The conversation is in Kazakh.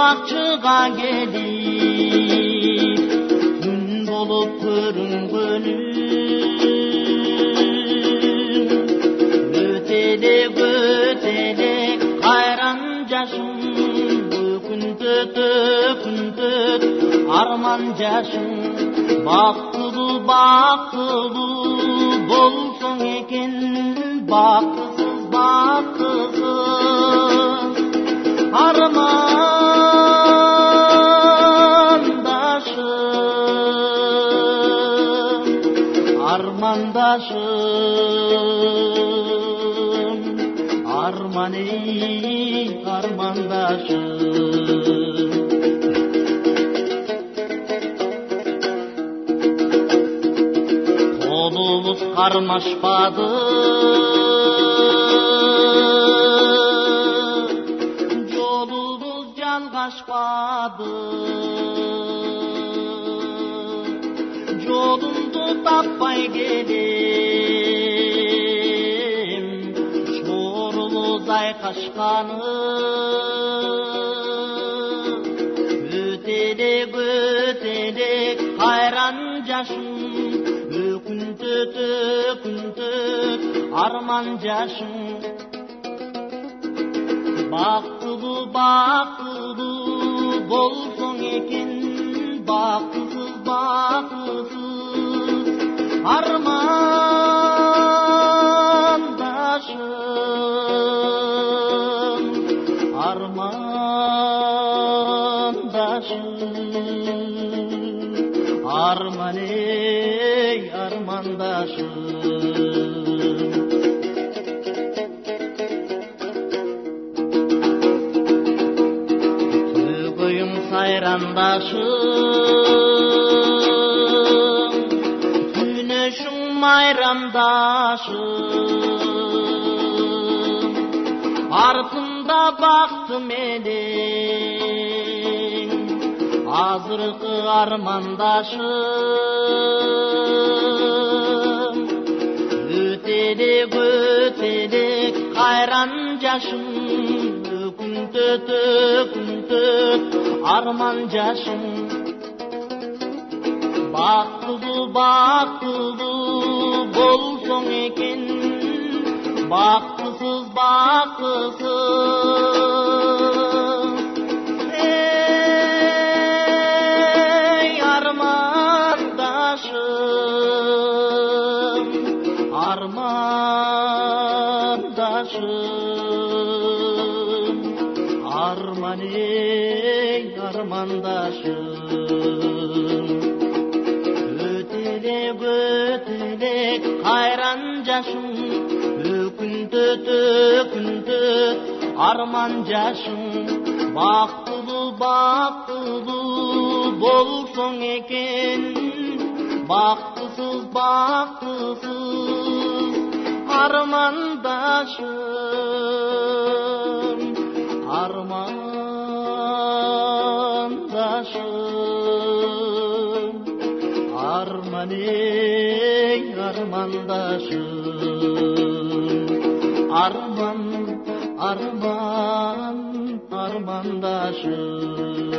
бақчыға келіп күн болып көрінгенім өтелек қайран жашым өкінтөт арман жашым бақытлы болсаң екен бақытсыз армандашым армандашым қолымыз қармашпады жолымыз жалғашпады жолымды таппай келем шорымыз айқашқаны өтелек қайран жашым өкінтөт арман жашым бақытлы болсаң екен бақытсыз армандашым армандашым түгейім сайрандашым түнешің майрамдашым артымда бақты менен азыркы армандашым өтелек қайран жашым өкінтөт арман жашым бақытлы болсаң екен бақытсыз армандашым өтелек қайран жашым өкінтөт арман жашым бақытлы болсаң екен бақытсыз армандашым армандашым